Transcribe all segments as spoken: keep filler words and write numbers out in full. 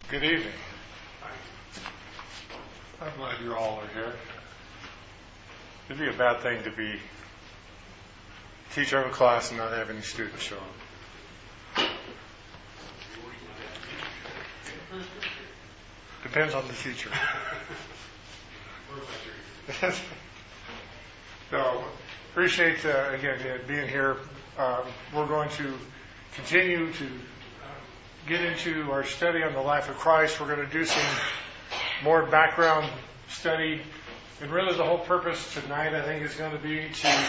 Good evening. I'm glad you all are here. It'd be a bad thing to be teacher of a class and not have any students show up. Depends on the teacher. So, appreciate, uh, again, being here. Um, we're going to continue to get into our study on the life of Christ. We're going to do some more background study. And really the whole purpose tonight, I think, is going to be to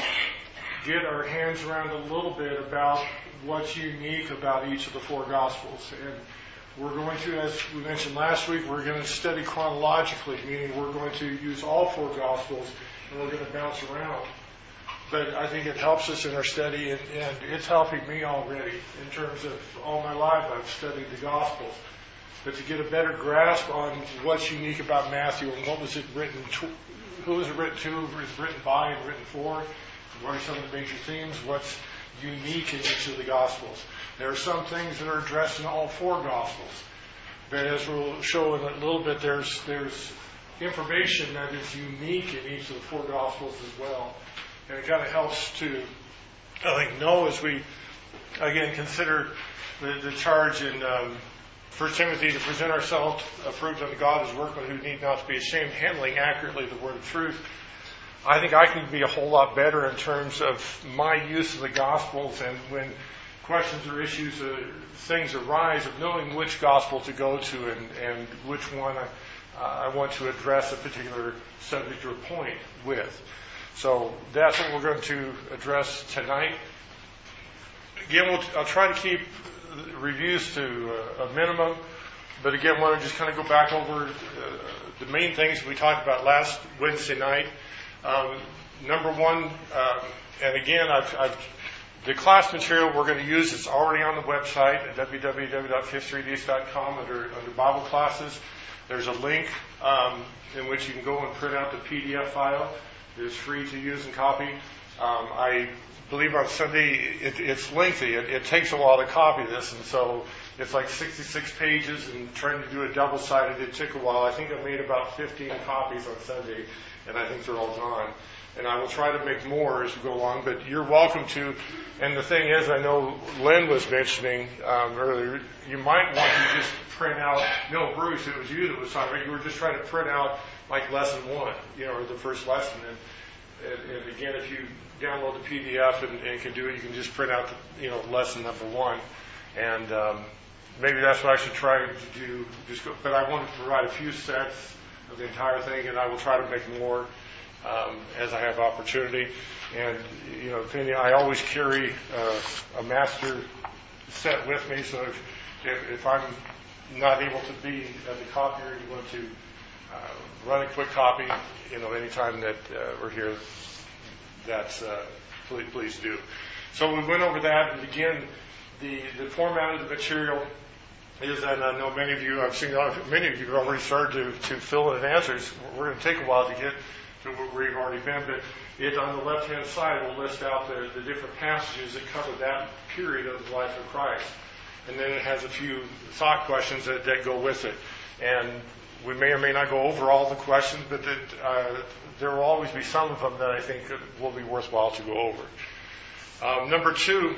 get our hands around a little bit about what's unique about each of the four Gospels. And we're going to, as we mentioned last week, we're going to study chronologically, meaning we're going to use all four Gospels and we're going to bounce around. But I think it helps us in our study, and, and it's helping me already in terms of all my life I've studied the Gospels. But to get a better grasp on what's unique about Matthew and what was it written to, who was it written to, who was it written by and written for, what are some of the major themes, what's unique in each of the Gospels. There are some things that are addressed in all four Gospels. But as we'll show in a little bit, there's there's information that is unique in each of the four Gospels as well. And it kind of helps to, I think, know as we, again, consider the, the charge in um, First Timothy to present ourselves approved unto God as workmen who need not to be ashamed, handling accurately the word of truth. I think I can be a whole lot better in terms of my use of the Gospels, and when questions or issues, uh, things arise, of knowing which Gospel to go to and, and which one I, uh, I want to address a particular subject or point with. So that's what we're going to address tonight. Again, we'll, I'll try to keep reviews to a, a minimum, but again, I want to just kind of go back over uh, the main things we talked about last Wednesday night. Um, number one, um, and again, I've, I've, the class material we're going to use is already on the website at w w w dot fifth street east dot com under, under Bible classes. There's a link um, in which you can go and print out the P D F file. It's free to use and copy. Um, I believe on Sunday it, it's lengthy. It, it takes a while to copy this, and so it's like sixty-six pages, and trying to do it double-sided, it took a while. I think I made about fifteen copies on Sunday, and I think they're all gone. And I will try to make more as we go along, but you're welcome to. And the thing is, I know Len was mentioning um, earlier, you might want to just print out, no, Bruce, it was you that was talking about, you were just trying to print out like lesson one, you know, or the first lesson. And, and, and again, if you download the P D F and, and can do it, you can just print out, the, you know, lesson number one. And um, maybe that's what I should try to do. Just go, but I want to provide a few sets of the entire thing, and I will try to make more um, as I have opportunity. And, you know, if any, I always carry uh, a master set with me, so if, if, if I'm not able to be at the copier, you want to uh, run a quick copy, you know, anytime that uh, we're here, that's, uh, please, please do. So we went over that, and again, the, the format of the material is, and I know many of you, I've seen many of you have already started to, to fill in answers. We're going to take a while to get to where we've already been, but it on the left-hand side will list out the, the different passages that cover that period of the life of Christ. And then it has a few thought questions that, that go with it. And we may or may not go over all the questions, but that, uh, there will always be some of them that I think will be worthwhile to go over. Um, number two,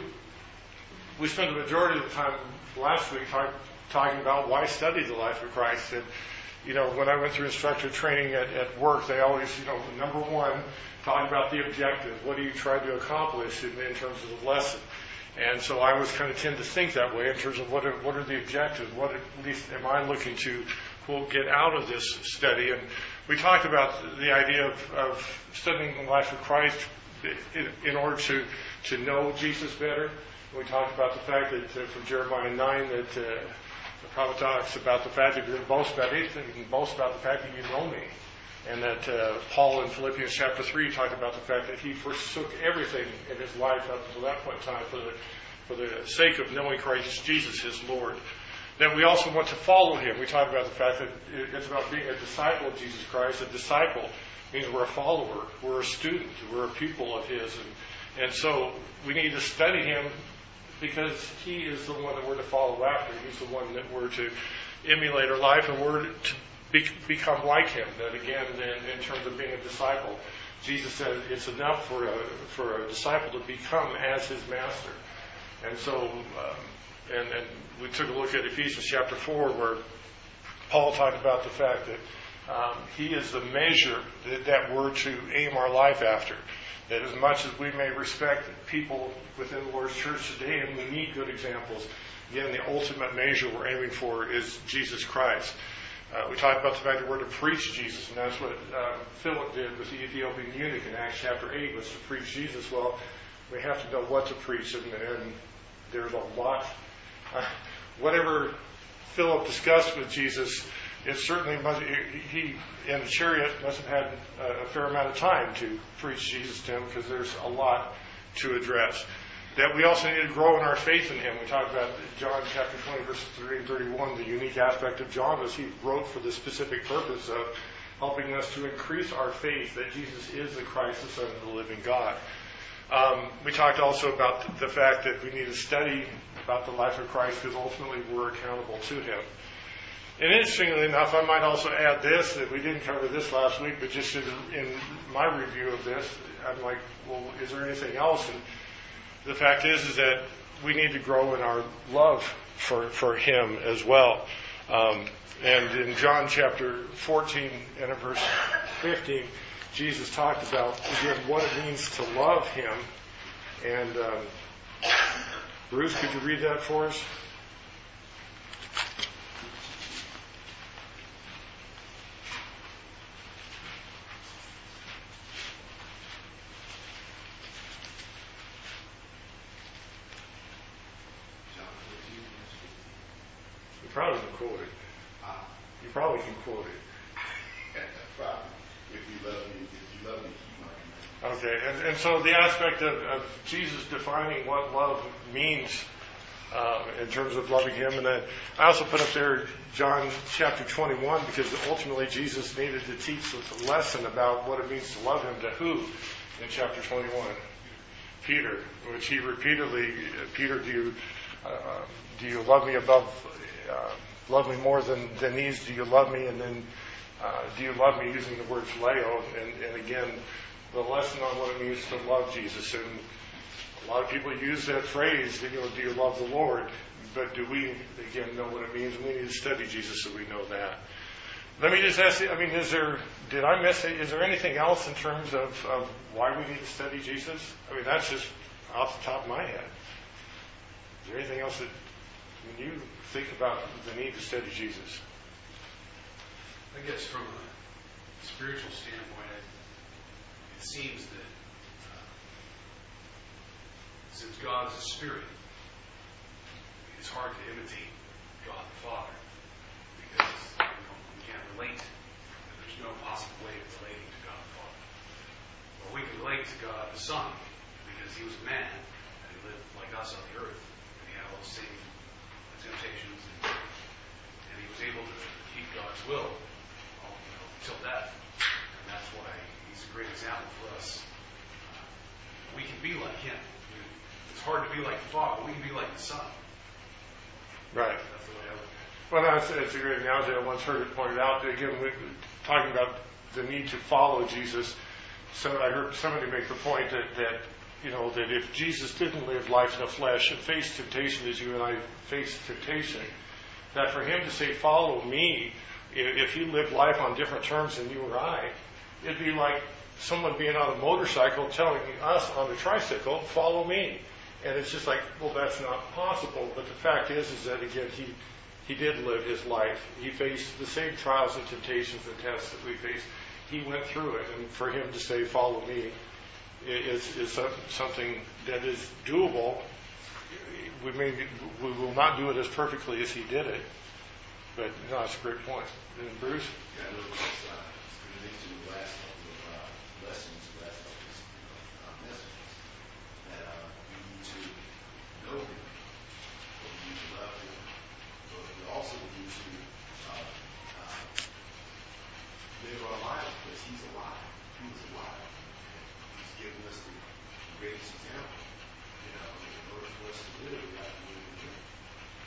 we spent the majority of the time last week talk, talking about why study the life of Christ. And, you know, when I went through instructor training at, at work, they always, you know, number one, talking about the objective. What do you try to accomplish in, in terms of the lesson? And so I always kind of tend to think that way in terms of what are, what are the objectives? What at least am I looking to, quote, get out of this study? And we talked about the idea of, of studying the life of Christ in, in order to, to know Jesus better. We talked about the fact that uh, from Jeremiah nine that uh, the prophet talks about the fact that you're going to boast about anything, you can boast about the fact that you know me. And that uh, Paul in Philippians chapter three talked about the fact that he forsook everything in his life up until that point in time for the, for the sake of knowing Christ Jesus, his Lord. That we also want to follow him. We talked about the fact that it's about being a disciple of Jesus Christ. A disciple means we're a follower, we're a student, we're a pupil of his. And, and so we need to study him because he is the one that we're to follow after. He's the one that we're to emulate our life, and we're to be, become like him. That again, in, in terms of being a disciple, Jesus said it's enough for a, for a disciple to become as his master. And so, um, and, and we took a look at Ephesians chapter four, where Paul talked about the fact that um, he is the measure that, that we're to aim our life after. That as much as we may respect people within the Lord's church today, and we need good examples, again, the ultimate measure we're aiming for is Jesus Christ. Uh, we talked about the fact that we're to preach Jesus, and that's what uh, Philip did with the Ethiopian eunuch in Acts chapter eight, was to preach Jesus. Well, we have to know what to preach, and, and there's a lot. Uh, whatever Philip discussed with Jesus, it certainly must, he in the chariot must have had a fair amount of time to preach Jesus to him, because there's a lot to address. That we also need to grow in our faith in him. We talked about John chapter twenty, verses thirty and thirty-one. The unique aspect of John was he wrote for the specific purpose of helping us to increase our faith that Jesus is the Christ, the Son of the living God. Um, we talked also about the fact that we need to study about the life of Christ, because ultimately we're accountable to him. And interestingly enough, I might also add this, that we didn't cover this last week, but just in, in my review of this, I'm like, well, is there anything else? And the fact is, is that we need to grow in our love for, for him as well. Um, and in John chapter fourteen and in verse fifteen, Jesus talked about, again, what it means to love him. And um, Bruce, could you read that for us? You probably can quote it. You probably can quote it. If you love me, if you love me, keep my commandments. Okay, and, and so the aspect of, of Jesus defining what love means uh, in terms of loving him, and then I also put up there John chapter twenty-one, because ultimately Jesus needed to teach a lesson about what it means to love him to who in chapter twenty-one? Peter, which he repeatedly, Peter, do you uh, do you love me above? Uh, love me more than, than these? Do you love me? And then, uh, do you love me, using the word phileo? And, and again, the lesson on what it means to love Jesus. And a lot of people use that phrase, you know, do you love the Lord? But do we, again, know what it means? We need to study Jesus so we know that. Let me just ask you, I mean, is there, did I miss it? Is there anything else in terms of, of why we need to study Jesus? I mean, that's just off the top of my head. Is there anything else that, when you think about the need to study Jesus? I guess from a spiritual standpoint, it, it seems that uh, since God is a spirit, it's hard to imitate God the Father, because you know, we can't relate. There's no possible way of relating to God the Father. But we can relate to God the Son, because he was a man, and he lived like us on the earth, and he had all the same temptations, and, and he was able to keep God's will all, you know, till death. And that's why he's a great example for us. Uh, we can be like him. We, it's hard to be like the Father, but we can be like the Son. Right. That's the way I look at it. Well, that's, that's a great analogy. I once heard it pointed out. Again, we're talking about the need to follow Jesus. So I heard somebody make the point that, that you know, that if Jesus didn't live life in the flesh and face temptation as you and I face temptation, that for him to say, follow me, if he lived life on different terms than you or I, it'd be like someone being on a motorcycle telling us on a tricycle, follow me. And it's just like, well, that's not possible. But the fact is, is that, again, he, he did live his life. He faced the same trials and temptations and tests that we face. He went through it. And for him to say, follow me, is, is something that is doable. We may we will not do it as perfectly as he did it, but no, that's a great point. And Bruce? Yeah, I know this is uh, into the last couple of uh, lessons, the last couple of uh, messages, that uh, we need to know him, but we need to love him, but we also need to uh, uh, live our lives because he's alive. He was alive. He's given us the greatest example. You know, in order for us to live, we have to live in him. Right.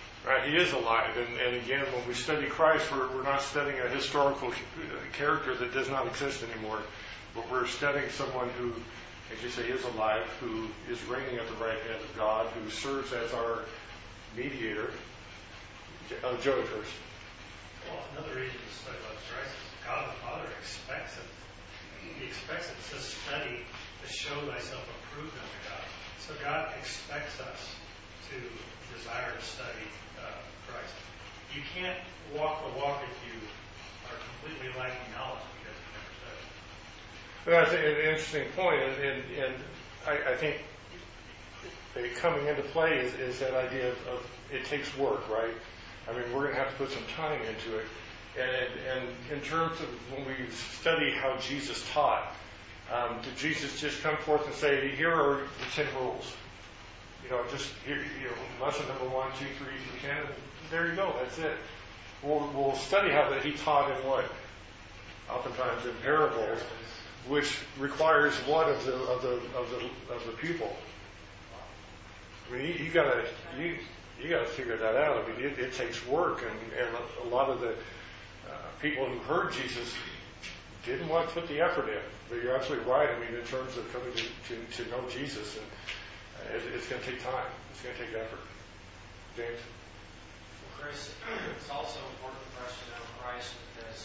he is alive. And, and again, when we study Christ, we're, we're not studying a historical character that does not exist anymore. But we're studying someone who, as you say, is alive, who is reigning at the right hand of God, who serves as our mediator. Uh, Joey first. Well, another reason to study about Christ is God the Father expects it. He expects it to study to show thyself approved unto God. So God expects us to desire to study uh, Christ. You can't walk the walk if you are completely lacking knowledge because you never studied. That's an interesting point, and, and, and I, I think coming into play is, is that idea of, of it takes work, right? I mean, we're going to have to put some time into it. And, and in terms of when we study how Jesus taught, um, did Jesus just come forth and say, here are the ten rules? You know, just here, you know, lesson number one, two, three, through ten, and there you go, that's it. We'll, we'll study how that he taught in what? Oftentimes in parables, which requires what of the of the of the of the pupil? I mean, you, you gotta you you gotta figure that out. I mean, it, it takes work, and, and a lot of the uh, people who heard Jesus didn't want to put the effort in. But you're absolutely right. I mean, in terms of coming to to, to know Jesus, and uh, it, it's going to take time. It's going to take effort. James. Well, Chris, it's also important for us to know Christ because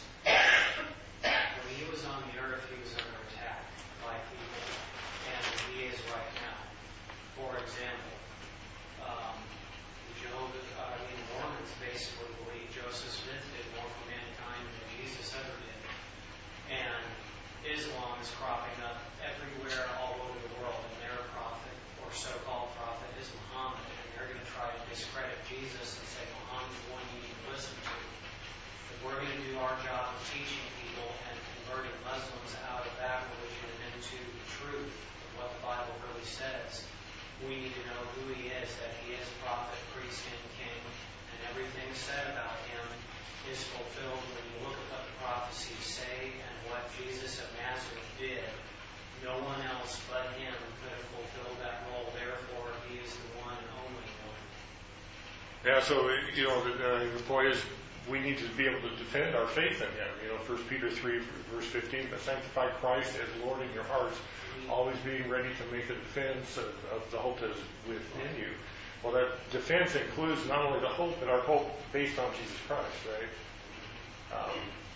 when he was on the earth, he was under attack by people, and he is right now. For example, um, the Jehovah, uh, I mean, the Mormons basically believe Joseph Smith did more for mankind than Jesus ever did. And Islam is cropping up everywhere all over the world, and their prophet, or so-called prophet, is Muhammad, and they're going to try to discredit Jesus and say Muhammad's the one you need to listen to. If we're going to do our job of teaching people and converting Muslims out of that religion and into the truth of what the Bible really says, we need to know who he is, that he is prophet, priest, and king, and everything said about him is fulfilled when you look at what the prophecies say and what Jesus of Nazareth did. No one else but him could have fulfilled that role. Therefore, he is the one and only one. Yeah, so, you know, the, uh, the point is we need to be able to defend our faith in him. You know, First Peter three, verse fifteen, but sanctify Christ as Lord in your hearts, always being ready to make a defense of, of the hope that is within you. Well, that defense includes not only the hope, but our hope based on Jesus Christ, right? Um,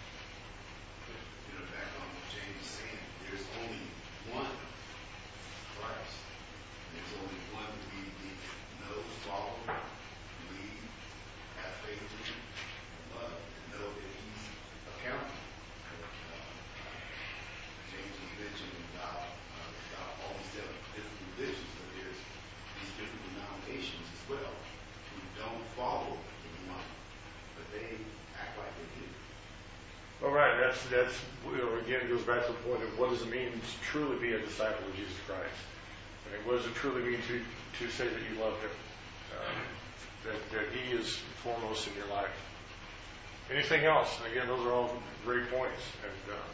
You know, back on what James is saying, there's only one Christ. There's only one we need to know, follow, believe, have faith in, love, and know that he's accountable. Uh, James was mentioning about, uh, about all these different religions, but there's these different denominations as well who don't follow the one, but they act like they do. all right, that's, that's, you know, again, it goes back to the point of what does it mean to truly be a disciple of Jesus Christ? I mean, what does it truly mean to, to say that you love him? Um, that, that he is foremost in your life. Anything else? Again, those are all great points. And, uh,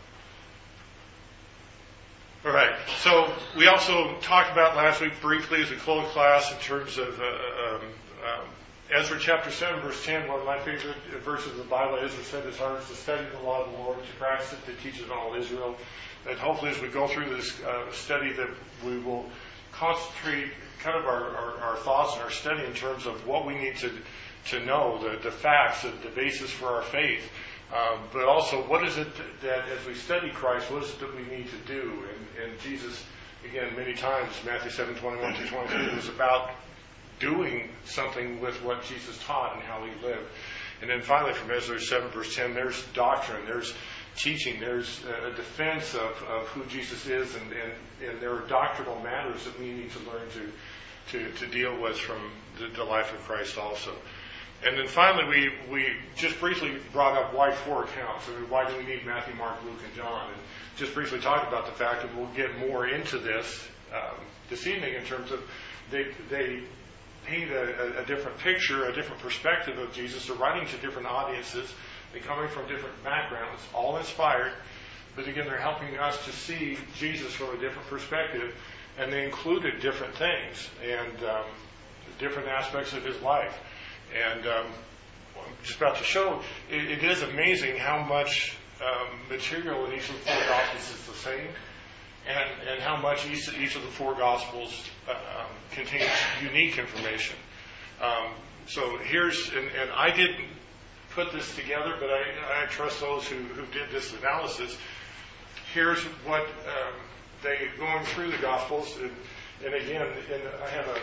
all right. So we also talked about last week briefly as we closed class in terms of uh, um, um, Ezra chapter seven, verse ten. One of my favorite verses of the Bible. Ezra said his heart is to study the law of the Lord, to practice it, to teach it all Israel. And hopefully as we go through this uh, study that we will concentrate kind of our, our, our thoughts and our study in terms of what we need to to know, the, the facts, the, the basis for our faith. Um, but also, what is it that, as we study Christ, what is it that we need to do? And, and Jesus, again, many times, Matthew seven, twenty-one to twenty-three, was about doing something with what Jesus taught and how he lived. And then finally, from Ezra seven, verse ten, there's doctrine, there's teaching, there's a defense of, of who Jesus is, and, and, and there are doctrinal matters that we need to learn to, to, to deal with from the, the life of Christ also. And then finally, we, we just briefly brought up why four accounts. I mean, why do we need Matthew, Mark, Luke, and John? And just briefly talked about the fact that we'll get more into this um, this evening in terms of they they paint a, a different picture, a different perspective of Jesus. They're writing to different audiences. They're coming from different backgrounds, all inspired. But again, they're helping us to see Jesus from a different perspective. And they included different things and um, different aspects of his life. And um, I'm just about to show, it, it is amazing how much um, material in each of the four Gospels is the same, and, and how much each, each of the four Gospels uh, um, contains unique information. Um, so here's, and, and I didn't put this together, but I, I trust those who, who did this analysis. Here's what um, they, going through the Gospels, and, and again, and I have a,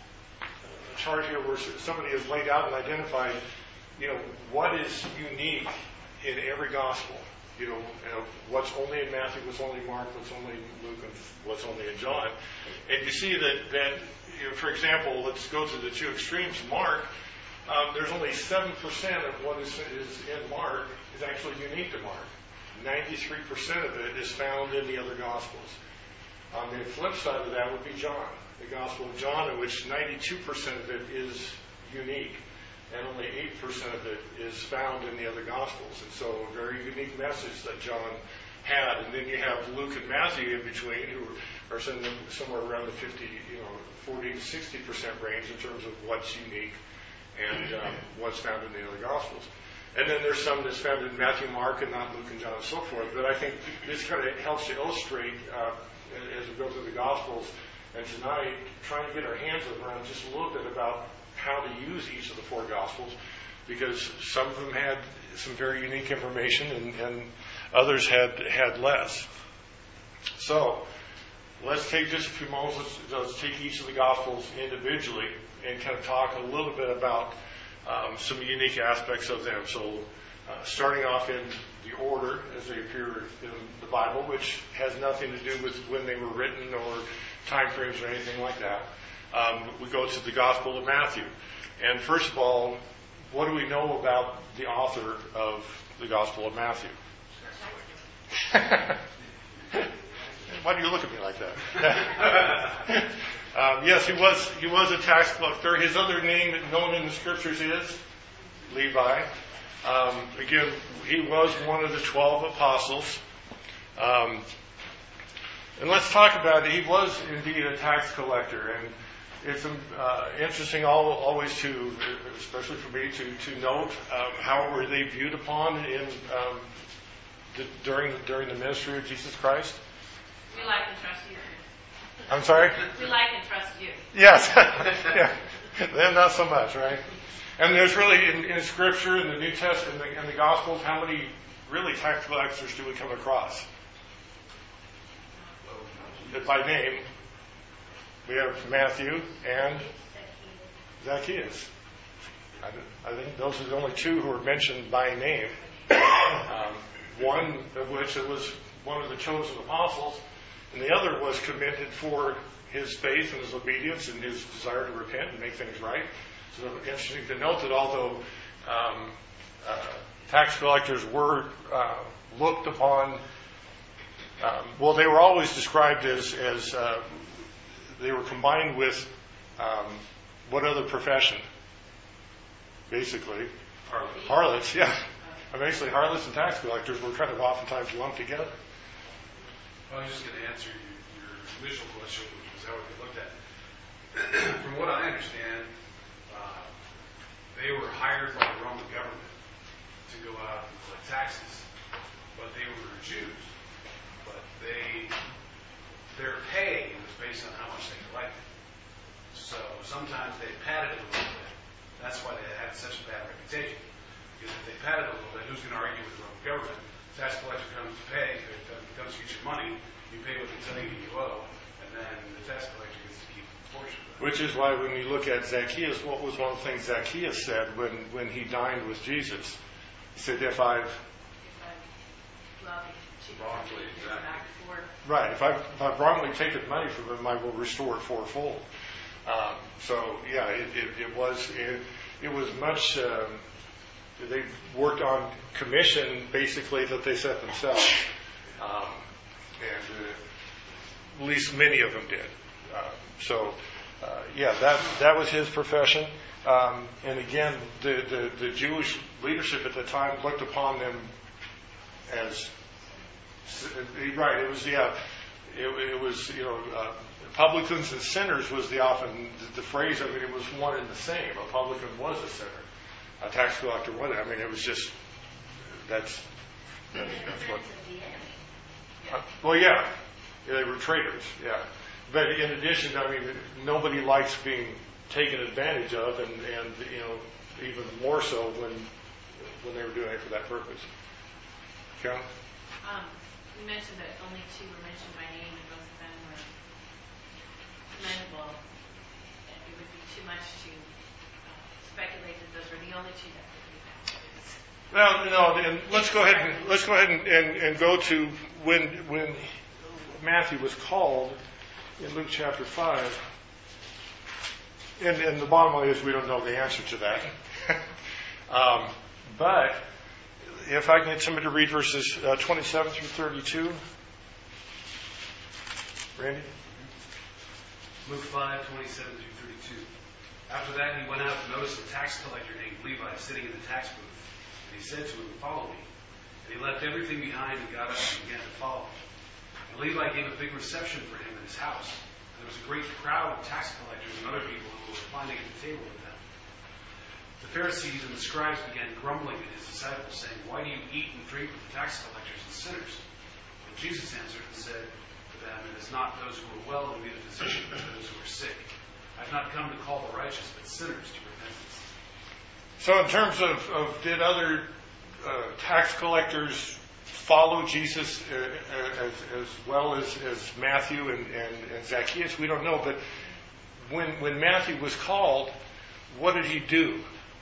a chart here where somebody has laid out and identified, you know, what is unique in every Gospel. You know, you know, what's only in Matthew, what's only in Mark, what's only in Luke, and what's only in John. And you see that, that you know, for example, let's go to the two extremes. Mark, um, there's only seven percent of what is, is in Mark is actually unique to Mark. ninety-three percent of it is found in the other Gospels. On the flip side of that would be John, the Gospel of John, in which ninety-two percent of it is unique, and only eight percent of it is found in the other Gospels. And so a very unique message that John had. And then you have Luke and Matthew in between, who are somewhere around the fifty, you know, forty to sixty percent range in terms of what's unique and um, what's found in the other Gospels. And then there's some that's found in Matthew, Mark, and not Luke and John and so forth. But I think this kind of helps to illustrate, uh, as we go through the Gospels, and tonight, trying to get our hands around just a little bit about how to use each of the four Gospels, because some of them had some very unique information, and, and others had had less. So, let's take just a few moments. Let's, let's take each of the Gospels individually and kind of talk a little bit about um, some unique aspects of them. So, uh, starting off in the order as they appear in the Bible, which has nothing to do with when they were written or time frames or anything like that. Um, we go to the Gospel of Matthew. And first of all, what do we know about the author of the Gospel of Matthew? Why do you look at me like that? um, yes, he was he was a tax collector. His other name known in the Scriptures is Levi. Um, again, he was one of the twelve apostles. Um, and let's talk about it. He was indeed a tax collector. And it's uh, interesting all, always to, especially for me, to, to note um, how were they viewed upon in um, the, during, during the ministry of Jesus Christ. We like and trust you. I'm sorry? We like and trust you. Yes. Yeah. Them not so much, right? And there's really, in, in Scripture, in the New Testament, in the, in the Gospels, how many really tax collectors do we come across? By name. We have Matthew and Zacchaeus. I, I think those are the only two who are mentioned by name. Um, one of which was one of the chosen apostles, and the other was commended for his faith and his obedience and his desire to repent and make things right. So it's interesting to note that although um, uh, tax collectors were uh, looked upon, um, well, they were always described as, as uh, they were combined with um, what other profession? Basically, Harlot. harlots, yeah. And basically, harlots and tax collectors were kind of oftentimes lumped together. Well, I was just going to answer your, your initial question, which was how we looked at. From what I understand, uh, they were hired by the Roman government to go out and collect taxes, but they were Jews. But they, their pay was based on how much they collected. So sometimes they padded it a little bit. That's why they had such a bad reputation. Because if they padded it a little bit, who's going to argue with the Roman government? Tax collector comes to pay, comes to get your money, you pay what they tell you you owe, and then the tax collector gets to keep a portion of it. Which is why when you look at Zacchaeus, what was one of the things Zacchaeus said when, when he dined with Jesus? He said, if I've... Wrongfully, exactly. Right, if I've, if I've wrongly taken money from him, I will restore it fourfold. Um, so, yeah, it, it, it was it, it was much... Um, they worked on commission, basically, that they set themselves. Um, and uh, at least many of them did. Uh, so, uh, yeah, that that was his profession. Um, and again, the, the, the Jewish leadership at the time looked upon them as, right, it was, yeah, it, it was, you know, uh, publicans and sinners was the often the phrase. I mean, it was one and the same. A publican was a sinner. A tax collector was. I mean, it was just that's that's, that's what. Uh, well, yeah. yeah, they were traitors. Yeah, but in addition, I mean, nobody likes being taken advantage of, and, and you know, even more so when when they were doing it for that purpose. Carol? Um, you mentioned that only two were mentioned by name, and both of them were commendable. It would be too much to uh, speculate that those were the only two that could be baptized. Well, no. And let's go ahead and let's go ahead and, and, and go to when when Matthew was called in Luke chapter five. And, and the bottom line is we don't know the answer to that. um, but if I can get somebody to read verses uh, twenty-seven through thirty-two. Randy? Luke five, twenty-seven through thirty-two. After that, he went out to notice a tax collector named Levi sitting in the tax booth. And he said to him, "Follow me." And he left everything behind and got up and began to follow him. And Levi gave a big reception for him in his house. And there was a great crowd of tax collectors and other people who were reclining at the table with them. The Pharisees and the scribes began grumbling at his disciples, saying, "Why do you eat and drink with the tax collectors and sinners?" And Jesus answered and said to them, "It is not those who are well who need a physician, but those who are sick. I have not come to call the righteous, but sinners to repentance." So in terms of, of did other uh, tax collectors follow Jesus uh, as, as well as, as Matthew and, and, and Zacchaeus, we don't know. But when, when Matthew was called, what did he do?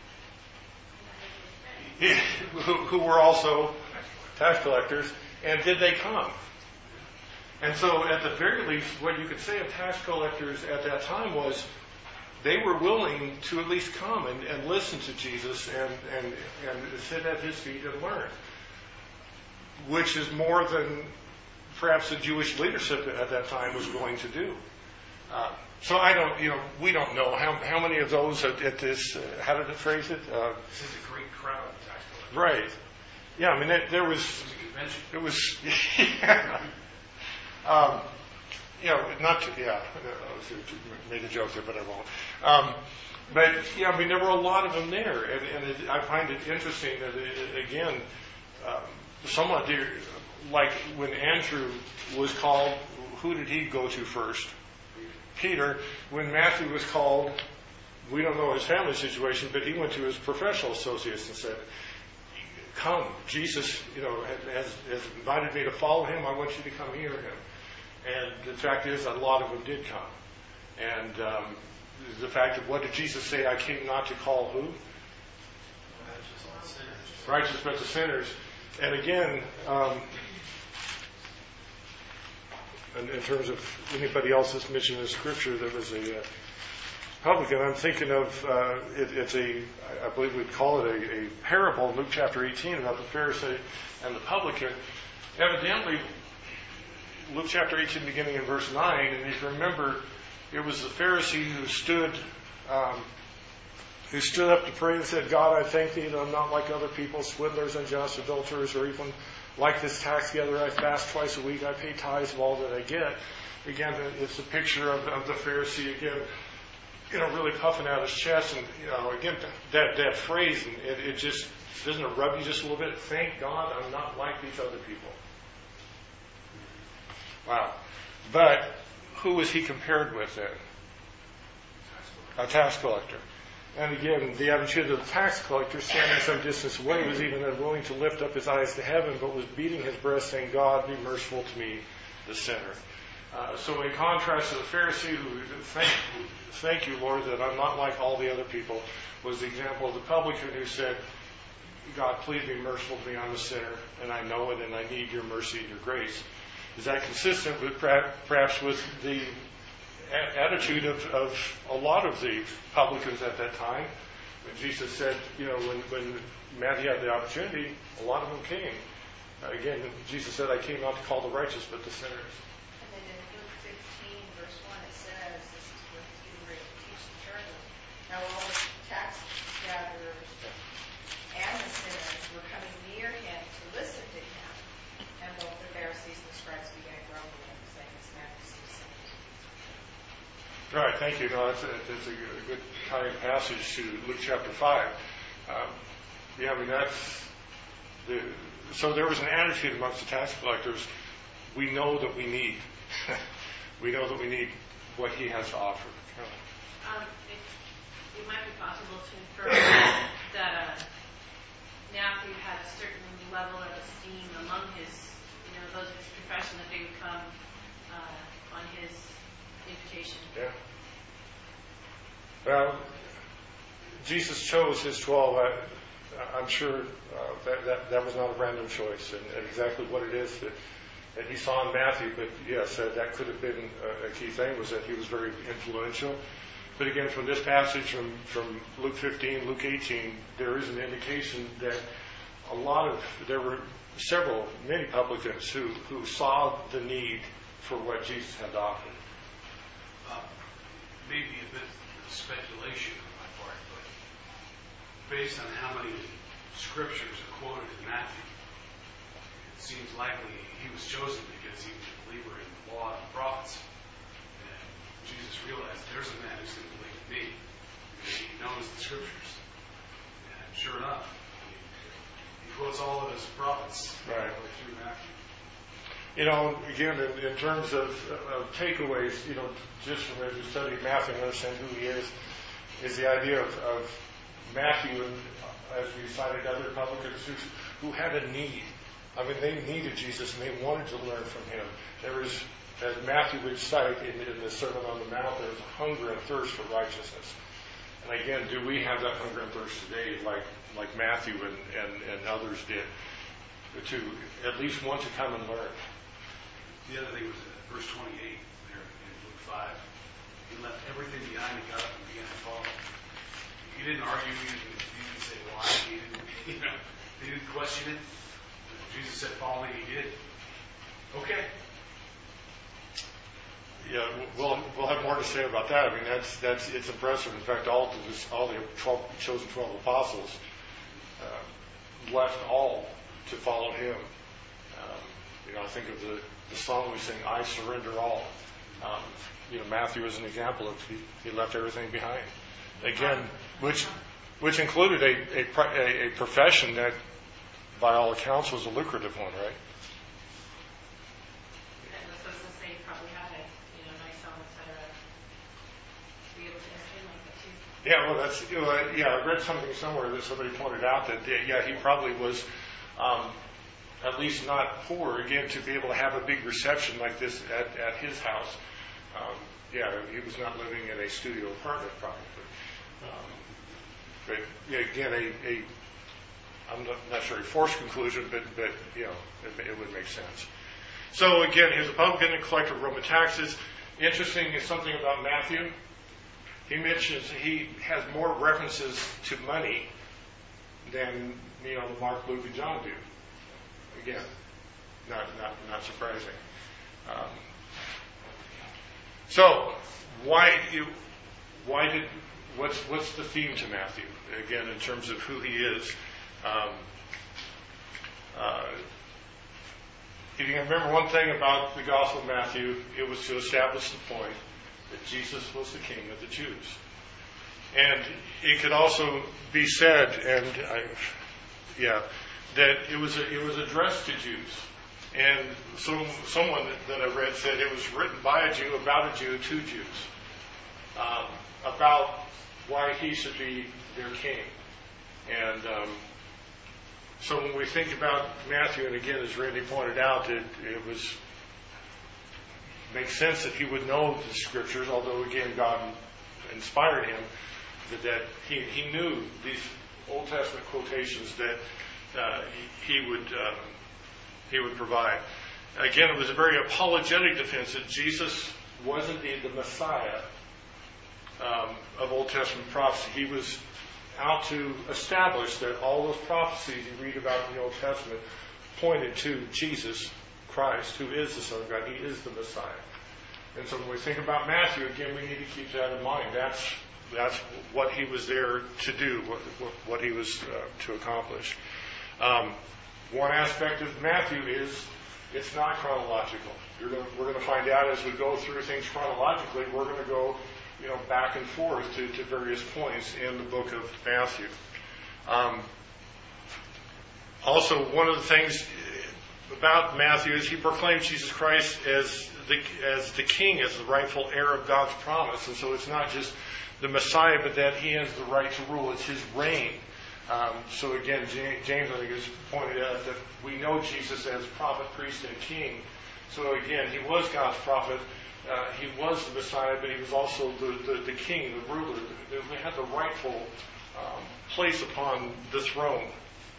He, who, who were also tax collectors, and did they come? And so at the very least, what you could say of tax collectors at that time was they were willing to at least come and, and listen to Jesus and, and, and sit at his feet and learn, which is more than perhaps the Jewish leadership at that time was going to do. Uh, so I don't, you know, we don't know how how many of those at, at this. Uh, how did it phrase it? Uh, This is a great crowd of tax collectors. right. Yeah. I mean, it, there was. It was a convention. It was. Yeah. Um, you know, not to, yeah. I was made a joke there, but I won't. Um, but yeah, I mean, there were a lot of them there, and, and it, I find it interesting that it, again, um, somewhat dear, like when Andrew was called, who did he go to first? Peter. When Matthew was called, we don't know his family situation, but he went to his professional associates and said, "Come, Jesus, you know, has, has invited me to follow him. I want you to come hear him." And the fact is, a lot of them did come. And um, the fact of what did Jesus say? I came not to call who? Righteous, but the sinners. And again, um, in, in terms of anybody else that's mentioned in Scripture that was a uh, publican, I'm thinking of, uh, it, it's a, I believe we'd call it a, a parable in Luke chapter eighteen about the Pharisee and the publican. Evidently, Luke chapter eighteen, beginning in verse nine, and if you remember, it was the Pharisee who stood um, who stood up to pray and said, "God, I thank thee that I'm not like other people, swindlers, unjust, adulterers, or even like this tax gatherer. I fast twice a week. I pay tithes of all that I get." Again, it's a picture of, of the Pharisee, again, you know, really puffing out his chest. And, you know, again, that, that phrase, it, it just, doesn't it rub you just a little bit? Thank God I'm not like these other people. Wow. But who was he compared with then? A tax collector. And again, the attitude of the tax collector, standing some distance away, was even unwilling to lift up his eyes to heaven, but was beating his breast, saying, "God, be merciful to me, the sinner." Uh, so in contrast to the Pharisee who, thank, thank you, Lord, that I'm not like all the other people, was the example of the publican who said, "God, please be merciful to me, I'm a sinner, and I know it, and I need your mercy and your grace." Is that consistent with perhaps with the attitude of, of a lot of the publicans at that time? When Jesus said, you know, when, when Matthew had the opportunity, a lot of them came. Uh, again, Jesus said, "I came not to call the righteous, but the sinners." And then in Luke fifteen, verse one, it says, this is what he's getting ready to teach the children. Now all the tax gatherers and the sinners were coming near him to listen to him. And both the Pharisees and the scribes began grumbling and saying, "This man receives sinners." All right, thank you. No, that's a, that's a good tying passage to Luke chapter five. Um, yeah, I mean, that's the, so there was an attitude amongst the tax collectors. We know that we need, we know that we need what he has to offer. Um, it, it might be possible to infer that uh, Matthew had a certain level of esteem among his, you know, those of his profession that they would come uh, on his invitation. Yeah. Well, Jesus chose his twelve. I, I'm sure uh, that, that that was not a random choice, and, and exactly what it is that, that he saw in Matthew. But yes, that, that could have been a, a key thing, was that he was very influential. But again, from this passage, from, from Luke fifteen, Luke eighteen, there is an indication that a lot of, there were several, many publicans who, who saw the need for what Jesus had to offer. Uh, maybe a bit of speculation on my part, but based on how many scriptures are quoted in Matthew, it seems likely he was chosen because he was a believer in the law and the prophets. And Jesus realized there's a man who's going to believe in me because he knows the scriptures. And sure enough, he, he quotes all of his prophets Right. through Matthew. You know, again, in, in terms of, of takeaways, you know, just from as we study Matthew and understand who he is, is the idea of, of Matthew, and uh, as we cited other publicans who, who had a need. I mean, they needed Jesus and they wanted to learn from him. There was, as Matthew would cite in, in the Sermon on the Mount, there was a hunger and thirst for righteousness. And again, do we have that hunger and thirst today, like like Matthew and, and, and others did, to at least want to come and learn? The other thing was uh, verse twenty-eight there in Luke five. He left everything behind and got up and began to follow. He didn't argue. He didn't, he didn't say why. He didn't, you know, he didn't question it. Jesus said, "Follow me." He did. Okay. Yeah, we'll we'll have more to say about that. I mean, that's that's it's impressive. In fact, all of this, all the twelve chosen twelve apostles uh, left all to follow him. Um, you know, I think of the, the song we sing, "I Surrender All." Um, you know, Matthew is an example of he, he left everything behind. Again, which which included a a, a a profession that, by all accounts, was a lucrative one, right? And I was supposed to say you probably had a, you know, nice home, et cetera, to be able to entertain like that too. Yeah, well, that's, you know, yeah, I read something somewhere that somebody pointed out that, yeah, he probably was um, at least not poor, again, to be able to have a big reception like this at, at his house. Um, yeah, he was not living in a studio apartment, probably. But, um, but yeah, again, a, a I'm not, not sure a forced conclusion, but, but you know, it, it would make sense. So again, he was a publican and collector of Roman taxes. Interesting is something about Matthew. He mentions he has more references to money than, you know, Mark, Luke, and John do. Again, not not not surprising. Um, so why you why did what's what's the theme to Matthew? Again, in terms of who he is. Um, uh, if you can remember one thing about the Gospel of Matthew, it was to establish the point that Jesus was the King of the Jews. And it could also be said, and I, yeah, that it was a, it was addressed to Jews. And so someone that I read said it was written by a Jew, about a Jew, to Jews, um, about why he should be their king. And um, so when we think about Matthew, and again, as Randy pointed out, it, it was makes sense that he would know the scriptures, although again, God inspired him, that, that he, he knew these Old Testament quotations that uh, he, he would um, he would provide. Again, it was a very apologetic defense that Jesus was indeed the Messiah um, of Old Testament prophecy. He was out to establish that all those prophecies you read about in the Old Testament pointed to Jesus Christ, who is the Son of God. He is the Messiah. And so when we think about Matthew, again, we need to keep that in mind. That's that's what he was there to do, what, what he was uh, to accomplish. Um, one aspect of Matthew is it's not chronological. You're going to, we're going to find out as we go through things chronologically, we're going to go you know, back and forth to, to various points in the book of Matthew. Um, also, one of the things about Matthew is he proclaims Jesus Christ as the as the king, as the rightful heir of God's promise. And so it's not just the Messiah, but that he has the right to rule. It's his reign. Um, so again, James, I think, has pointed out that we know Jesus as prophet, priest, and king. So again, he was God's prophet. Uh, he was the Messiah, but he was also the, the, the king, the ruler. He had the rightful um, place upon the throne.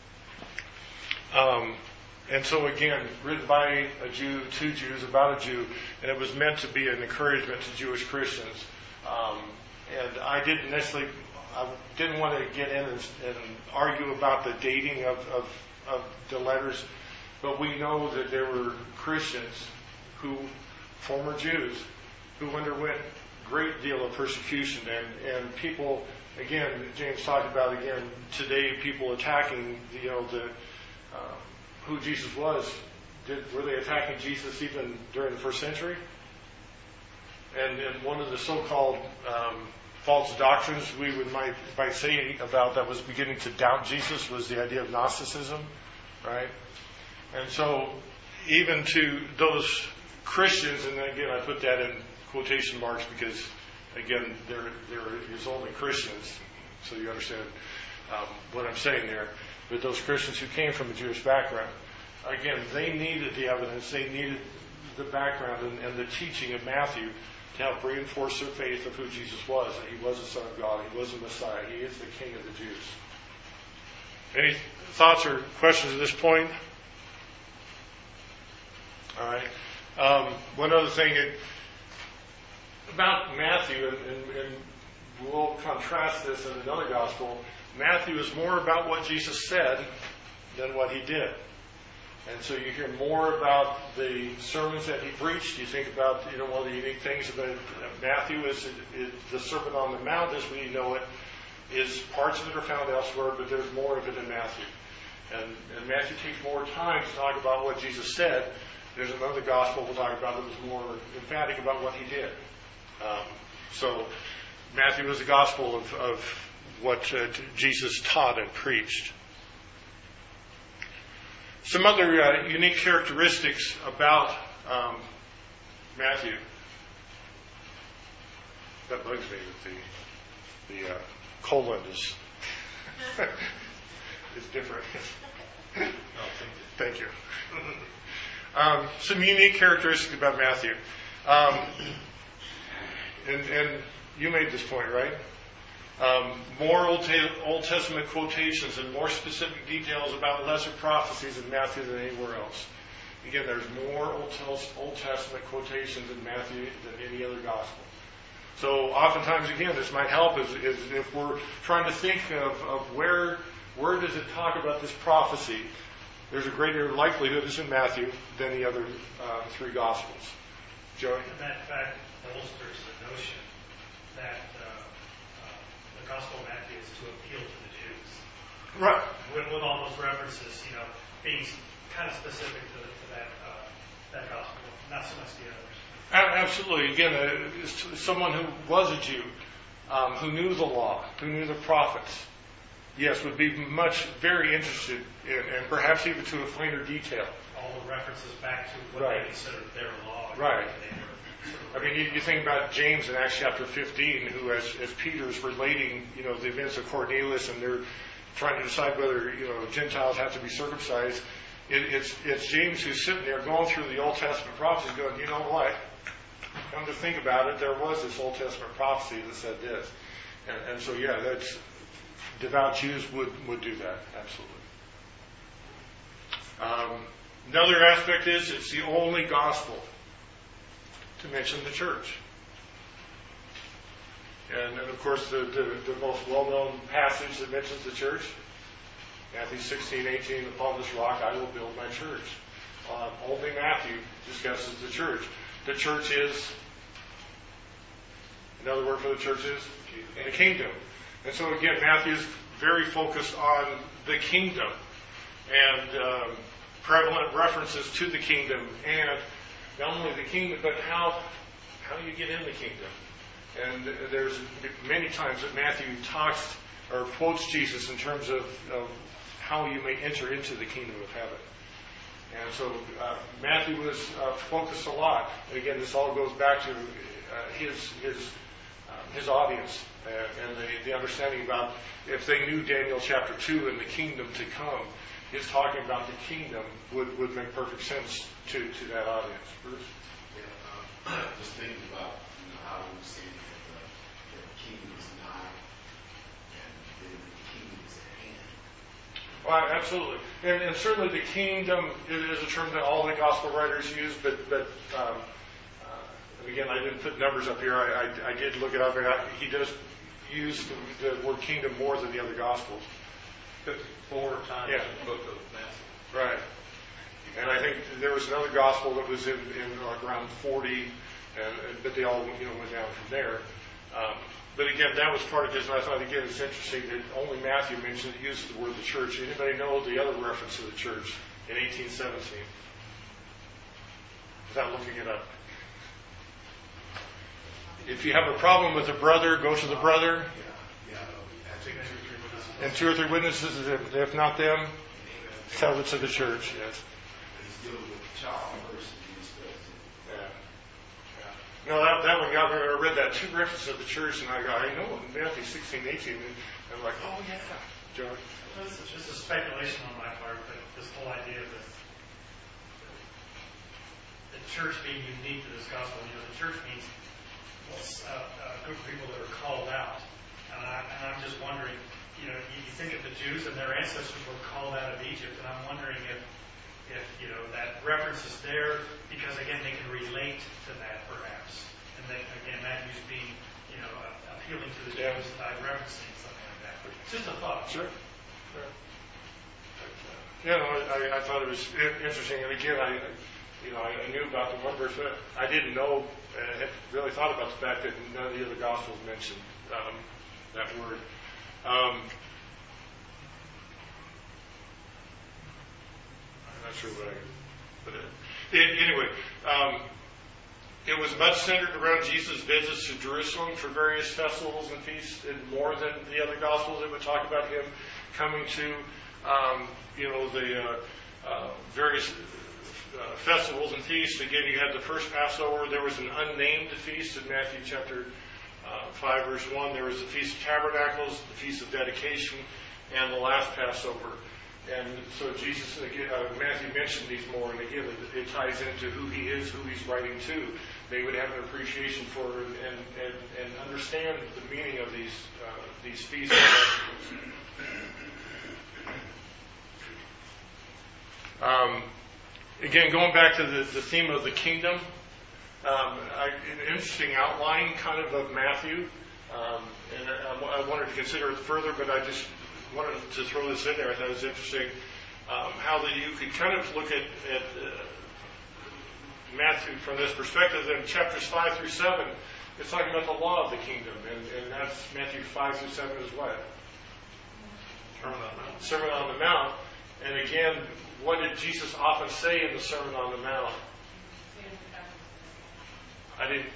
Um, and so again, written by a Jew, to Jews, about a Jew, and it was meant to be an encouragement to Jewish Christians. Um, and I didn't necessarily, I didn't want to get in and, and argue about the dating of, of, of the letters, but we know that there were Christians who, former Jews, who underwent a great deal of persecution, and, and people, again, James talked about again today, people attacking, you know, the uh, who Jesus was. Did, were they attacking Jesus even during the first century? And, and one of the so-called um, false doctrines we would might, might say about that was beginning to doubt Jesus was the idea of Gnosticism, right? And so even to those Christians, and again I put that in quotation marks because again they're they're his only Christians, so you understand um, what I'm saying there. But those Christians who came from a Jewish background, again, they needed the evidence, they needed the background and, and the teaching of Matthew to help reinforce their faith of who Jesus was, that he was the Son of God, he was the Messiah, he is the King of the Jews. Any thoughts or questions at this point? All right. Um, one other thing it, about Matthew, and, and, and we'll contrast this in another gospel. Matthew is more about what Jesus said than what he did. And so you hear more about the sermons that he preached. You think about, you know, one of the unique things about Matthew is, is the Sermon on the Mount, as we know it, is parts of it are found elsewhere, but there's more of it in Matthew. And, and Matthew takes more time to talk about what Jesus said. There's another gospel we'll talk about that was more emphatic about what he did. Um, so Matthew is the gospel of, of what uh, Jesus taught and preached. Some other uh, unique characteristics about um, Matthew. That bugs me that the the uh, colon is is different. Oh, thank you. Thank you. um, some unique characteristics about Matthew. Um, and, and you made this point, right? Um, more Old, Old Testament quotations and more specific details about lesser prophecies in Matthew than anywhere else. Again, there's more Old, Old Testament quotations in Matthew than any other gospel. So oftentimes, again, this might help is, is if we're trying to think of, of where where does it talk about this prophecy, there's a greater likelihood it's in Matthew than the other uh, three gospels. Joey? And that fact bolsters the notion that uh, uh, the Gospel of Matthew is to appeal to the Jews. Right. With, with all those references, you know, being kind of specific to, to that uh, that gospel, not so much the others. Absolutely. Again, uh, someone who was a Jew, um, who knew the law, who knew the prophets, yes, would be much, very interested in, and perhaps even to a finer detail. All the references back to what Right. they considered their law. Right. They were sort of I mean, you, you think about James in Acts chapter fifteen, who, as, as Peter's relating, you know, the events of Cornelius, and they're trying to decide whether, you know, Gentiles have to be circumcised. It, it's it's James who's sitting there going through the Old Testament prophecies, going, you know what? Come to think about it, there was this Old Testament prophecy that said this, and, and so yeah, that's devout Jews would would do that absolutely. Um, another aspect is it's the only gospel to mention the church. And, and of course, the, the, the most well-known passage that mentions the church, Matthew sixteen, eighteen, upon this rock I will build my church. Um, only Matthew discusses the church. The church is, another word for the church is? The kingdom. And so again, Matthew's very focused on the kingdom and um, prevalent references to the kingdom, and not only the kingdom, but how how do you get in the kingdom? And there's many times that Matthew talks or quotes Jesus in terms of, of how you may enter into the kingdom of heaven. And so uh, Matthew was uh, focused a lot. And again, this all goes back to uh, his his um, his audience uh, and the, the understanding about if they knew Daniel chapter two and the kingdom to come, his talking about the kingdom would, would make perfect sense to, to that audience. Bruce? Yeah, um, just thinking about you know, how we say that the, that the kingdom is nigh and then the kingdom is at hand. Well, absolutely. And, and certainly the kingdom is a term that all the gospel writers use, but, but um, uh, again, I didn't put numbers up here. I, I, I did look it up, and I, he does use the, the word kingdom more than the other gospels. fifty-four times Yeah. in the book of Matthew. Right. And I think there was another gospel that was in, in like around forty, and, and but they all you know went down from there. Um, but again, that was part of his. And I thought again it's interesting that only Matthew mentioned uses the word the church. Anybody know the other reference to the church in eighteen seventeen? Without looking it up. If you have a problem with a brother, go to the brother. Yeah, yeah, I think two or three witnesses. And two or three witnesses, if, if not them, tell it to the church. Yes. He's dealing with the child first and he's supposed to. Yeah. Yeah. No, that, that one got me. I read that two references of the church, and I go, I know in Matthew sixteen, eighteen, and I'm like, oh yeah, John. This is just a speculation on my part, but this whole idea of the, the church being unique to this gospel, you know, the church means a, a group of people that are called out. And, I, and I'm just wondering, you know, you, you think of the Jews and their ancestors were called out of Egypt, and I'm wondering if, if you know, that reference is there because, again, they can relate to that perhaps. And then, again, Matthew's being, you know, appealing to the Yeah. Jews by referencing something like that. It's just a thought. Sure. Sure. Yeah, no, I, I thought it was interesting, and again, I, you know, I knew about the one verse, but I didn't know, uh, had really thought about the fact that none of the other Gospels mentioned um, that word. Um, I'm not sure what I put it. it anyway, um, it was much centered around Jesus' visits to Jerusalem for various festivals and feasts, and more than the other Gospels that would talk about him coming to, um, you know, the uh, uh, various uh, festivals and feasts. Again, you had the first Passover. There was an unnamed feast in Matthew chapter uh, five, verse one. There was the Feast of Tabernacles, the Feast of Dedication, and the last Passover. And so Jesus, again, uh, Matthew mentioned these more, and again, it, it ties into who he is, who he's writing to. They would have an appreciation for and, and, and, and understand the meaning of these uh, these feasts. Um, again, going back to the, the theme of the kingdom, um, I, an interesting outline kind of of Matthew, um, and I, I wanted to consider it further, but I just wanted to throw this in there. I thought it was interesting um, how that you could kind of look at, at uh, Matthew from this perspective. In chapters five through seven, it's talking about the law of the kingdom, and, and that's Matthew five through seven is what? Sermon on the Mount. Sermon on the Mount. And again, what did Jesus often say in the Sermon on the Mount? I didn't.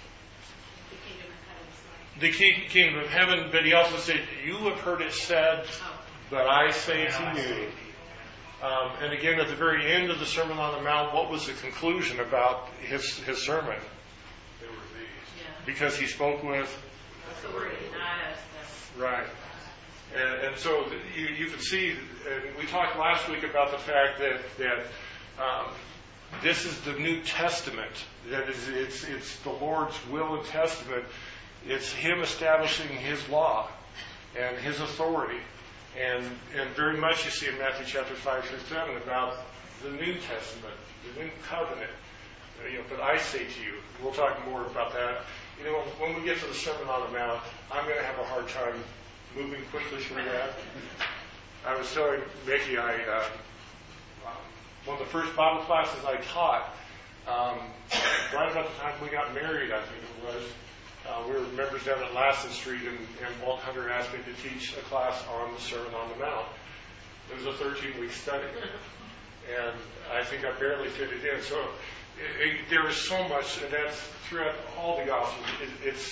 The kingdom of heaven, but he also said, you have heard it said, but I say to you. Um, and again, at the very end of the Sermon on the Mount, what was the conclusion about his, his sermon? There were these. Yeah. Because he spoke with... Authority, not us. Right. And, and so you, you can see, and we talked last week about the fact that, that um, this is the New Testament. That is, it's, it's the Lord's will and testament. It's him establishing his law and his authority. And, and very much you see in Matthew chapter five through seven about the New Testament, the New Covenant. You know, but I say to you, we'll talk more about that. You know, when we get to the Sermon on the Mount, I'm going to have a hard time moving quickly through that. I was telling Mickey, I uh, one of the first Bible classes I taught, um, right about the time we got married, I think it was, uh, we were members down at Lassen Street, and, and Walt Hunter asked me to teach a class on the Sermon on the Mount. It was a thirteen-week study, and I think I barely fit it in. So it, it, there is so much, and that's throughout all the Gospels. It, it's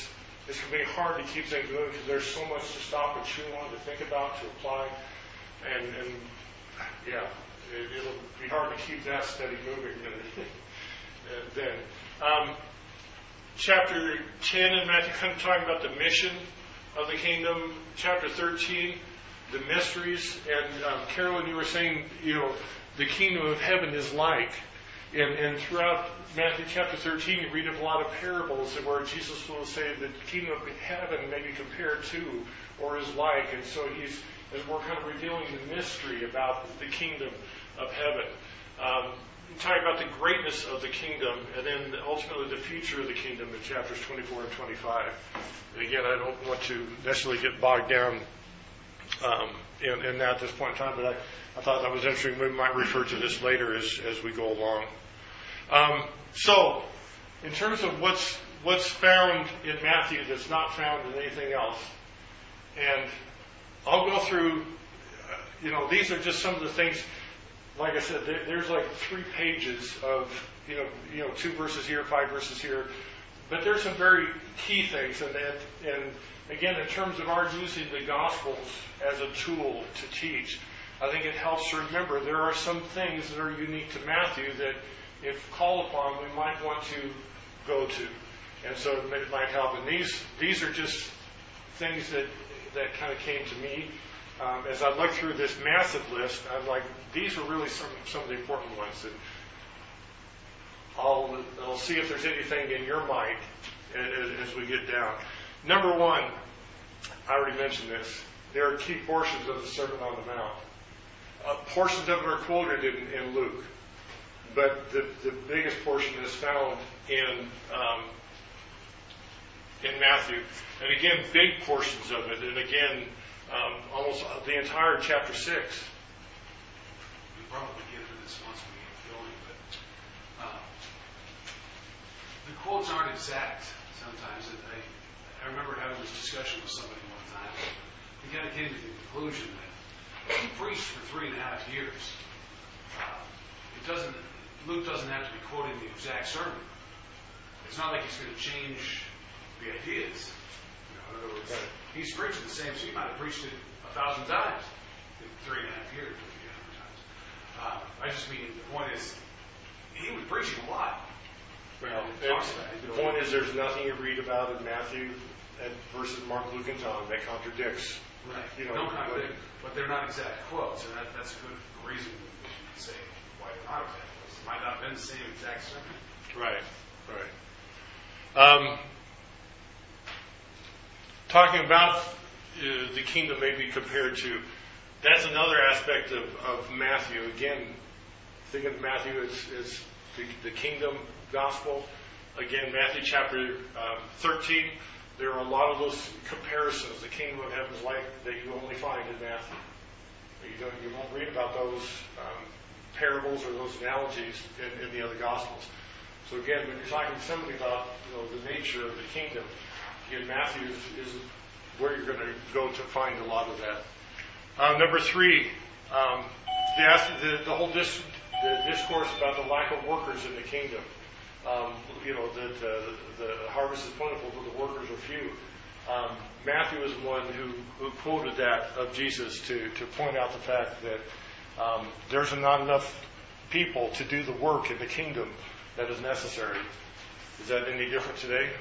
it's going to be hard to keep things moving because there's so much to stop and chew on, to think about, to apply. And, and yeah, it, it'll be hard to keep that steady moving then. Um, chapter ten in Matthew, kind of talking about the mission of the kingdom. Chapter thirteen, the mysteries. And um, Carolyn, you were saying, you know, the kingdom of heaven is like. And, and throughout Matthew chapter thirteen, you read of a lot of parables where Jesus will say that the kingdom of heaven may be compared to or is like. And so he's, as we're kind of revealing the mystery about the kingdom of heaven. Um, talking about the greatness of the kingdom, and then ultimately the future of the kingdom in chapters twenty-four and twenty-five. And again, I don't want to necessarily get bogged down um, in, in that at this point in time, but I, I thought that was interesting. We might refer to this later as, as we go along. Um, so, in terms of what's what's found in Matthew that's not found in anything else, and I'll go through, uh, you know, these are just some of the things. Like I said, there, there's like three pages of, you know, you know, two verses here, five verses here, but there's some very key things, and that, and again, in terms of our using the Gospels as a tool to teach, I think it helps to remember there are some things that are unique to Matthew that, if called upon, we might want to go to, and so it might help. And these these are just things that that kind of came to me. Um, as I look through this massive list, I'm like, these are really some, some of the important ones. And I'll, I'll see if there's anything in your mind as, as we get down. Number one, I already mentioned this. There are key portions of the Sermon on the Mount. Uh, portions of it are quoted in, in Luke, but the, the biggest portion is found in um, in Matthew. And again, big portions of it. And again, Um, almost the entire chapter six. We'll probably get to this once we get going, but uh, the quotes aren't exact sometimes. And I, I remember having this discussion with somebody one time. We kind of came to the conclusion that he preached for three and a half years. Uh, it doesn't. Luke doesn't have to be quoting the exact sermon. It's not like he's going to change the ideas. In other words, he's preaching the same, so he might have preached it a thousand times in three and a half years, maybe a hundred times. Uh, I just mean, the point is, he was preaching a lot. Well, the point is, there's nothing you read about in Matthew and versus Mark, Luke, and John that contradicts. Right. You know, don't contradict, but they're not exact quotes, and that, that's a good reason to say why they're not exact quotes. It might not have been the same exact sermon. Right, right. Um, Talking about uh, the kingdom may be compared to, that's another aspect of, of Matthew. Again, think of Matthew as, as the, the kingdom gospel. Again, Matthew chapter um, thirteen, there are a lot of those comparisons. The kingdom of heaven is like that you only find in Matthew. You don't, you won't read about those um, parables or those analogies in, in the other gospels. So again, when you're talking to somebody about, you know, the nature of the kingdom, in Matthew is, is where you're going to go to find a lot of that. Um, number three, um, the, the, the whole dis, the discourse about the lack of workers in the kingdom. Um, you know, that uh, the harvest is plentiful, but the workers are few. Um, Matthew is one who, who quoted that of Jesus to, to point out the fact that um, there's not enough people to do the work in the kingdom that is necessary. Is that any different today?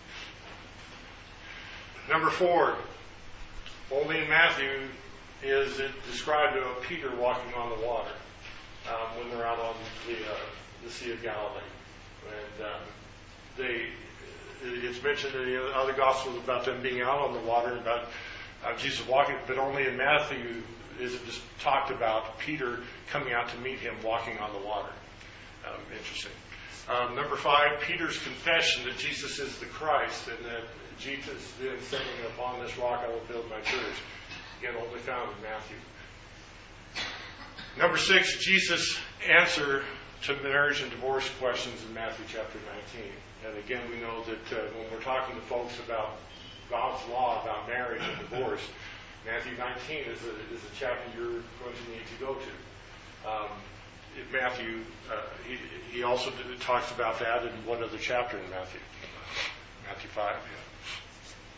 Number four, only in Matthew is it described of Peter walking on the water um, when they're out on the, uh, the Sea of Galilee. And um, they, it's mentioned in the other Gospels about them being out on the water and about uh, Jesus walking, but only in Matthew is it just talked about Peter coming out to meet him walking on the water. Um, interesting. Um, number five, Peter's confession that Jesus is the Christ and that Jesus then saying, upon this rock I will build my church. Again, only found in Matthew. Number six, Jesus' answer to marriage and divorce questions in Matthew chapter nineteen. And again, we know that uh, when we're talking to folks about God's law about marriage and divorce, Matthew nineteen is a, is a chapter you're going to need to go to. Um, in Matthew, uh, he, he also did, talks about that in one other chapter in Matthew. Matthew five, yeah.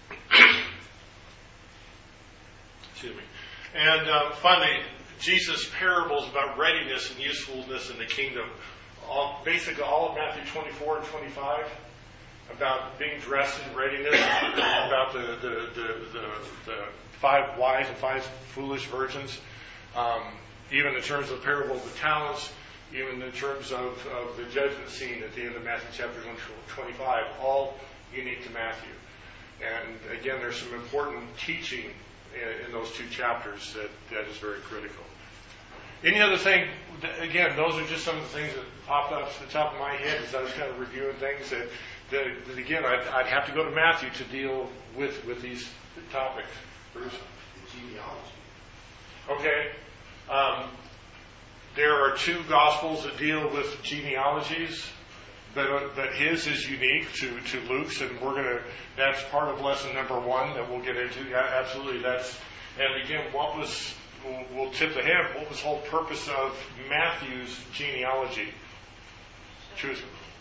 Excuse me. And uh, finally, Jesus' parables about readiness and usefulness in the kingdom. All, basically, all of Matthew twenty-four and twenty-five about being dressed in readiness, about the the, the, the, the five wise and five foolish virgins, um, even in terms of the parable of the talents, even in terms of, of the judgment scene at the end of Matthew chapter twenty-five, all unique to Matthew. And again, there's some important teaching in, in those two chapters that, that is very critical. Any other thing, again, those are just some of the things that popped up to the top of my head as I was kind of reviewing things that, that, that again, I'd, I'd have to go to Matthew to deal with, with these topics. Bruce? The genealogy. Okay. Um, there are two Gospels that deal with genealogies, but, uh, but his is unique to, to Luke's, and we're going to, that's part of lesson number one that we'll get into. Yeah, absolutely. That's, and again, what was, we'll, we'll tip the hand, what was the whole purpose of Matthew's genealogy? Choose.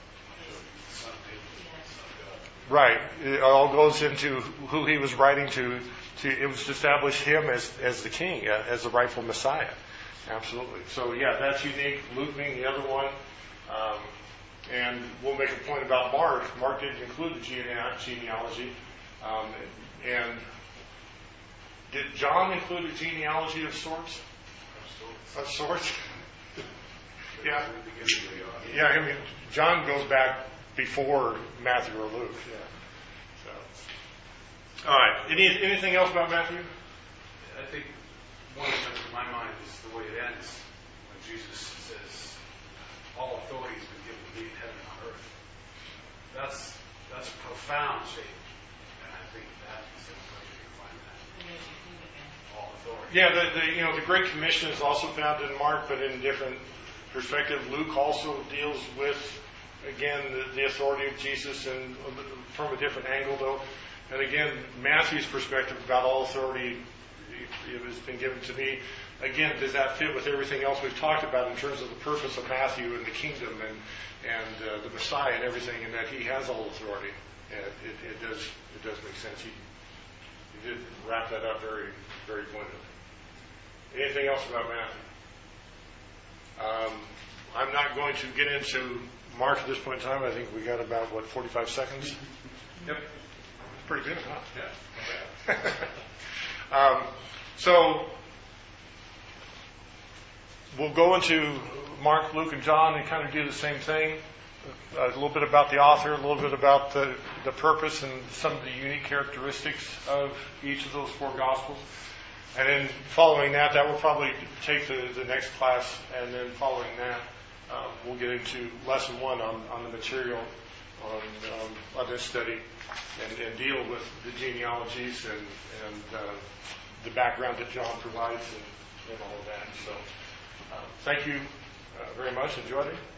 Right. It all goes into who he was writing to. To it was to establish him as, as the king, uh, as the rightful Messiah. Absolutely. So, yeah, that's unique. Luke being the other one. Um, and we'll make a point about Mark. Mark didn't include the gene- genealogy. Um, and did John include a genealogy of sorts? Of sorts? Yeah. Yeah, I mean, John goes back before Matthew or Luke. Yeah. So. All right. Any, anything else about Matthew? I think one of the things in my mind is the way it ends when Jesus says, all authority has been given to me in heaven and on earth. That's that's a profound statement. And I think that is the place you can find that. All authority. Yeah, the, the you know the Great Commission is also found in Mark, but in a different perspective. Luke also deals with, again, the, the authority of Jesus, and from a different angle, though. And again, Matthew's perspective about all authority, it has been given to me. Again, does that fit with everything else we've talked about in terms of the purpose of Matthew and the kingdom and and uh, the Messiah and everything, and that he has all authority? And it, it does it does make sense. He, he did wrap that up very very pointedly. Anything else about Matthew? Um, I'm not going to get into Mark at this point in time. I think we got about what forty-five seconds. Yep. Pretty good, huh? Yeah. um, so we'll go into Mark, Luke, and John and kind of do the same thing. A little bit about the author, a little bit about the, the purpose and some of the unique characteristics of each of those four Gospels. And then following that, that will probably take the, the next class. And then following that, um, we'll get into lesson one on, on the material on, um, on this study. And, and deal with the genealogies and, and uh, the background that John provides and, and all of that. So uh, thank you uh, very much. Enjoyed it.